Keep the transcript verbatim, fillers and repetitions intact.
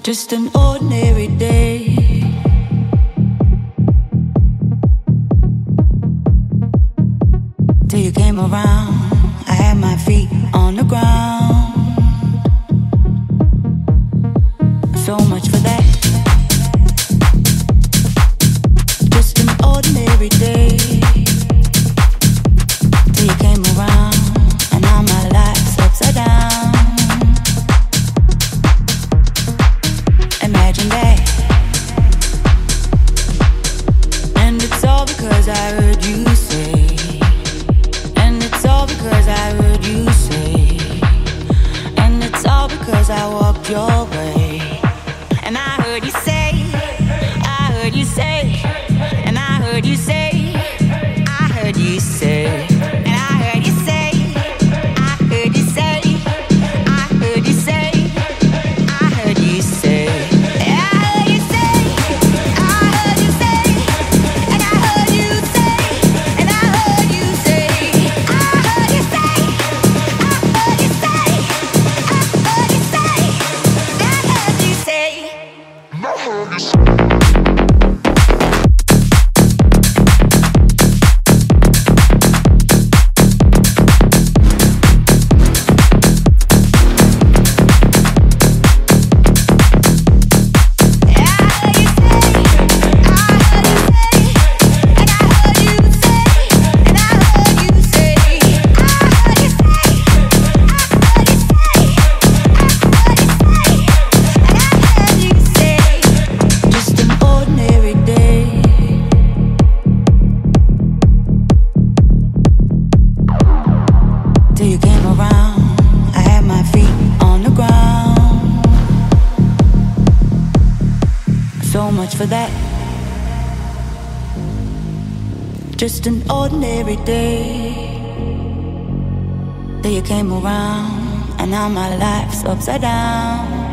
Just an ordinary day. Till you came around, I had my feet on the ground. So much for that. Just an ordinary day. Till you came around, and now my life's upside down. Imagine that. And it's all because I heard you say. And it's all because I heard you say. And it's all because I walked your way. And I heard you say, I heard you say, and I heard you say, I heard you say, and I heard you say, I heard you say, I heard you say, I heard you say, I heard you say, I heard you say, and I heard you say, and I heard you say, I heard you say, I heard you say, I heard you say, I heard you say. Till you came around, I had my feet on the ground. So much for that. Just an ordinary day. Till you came around, and now my life's upside down.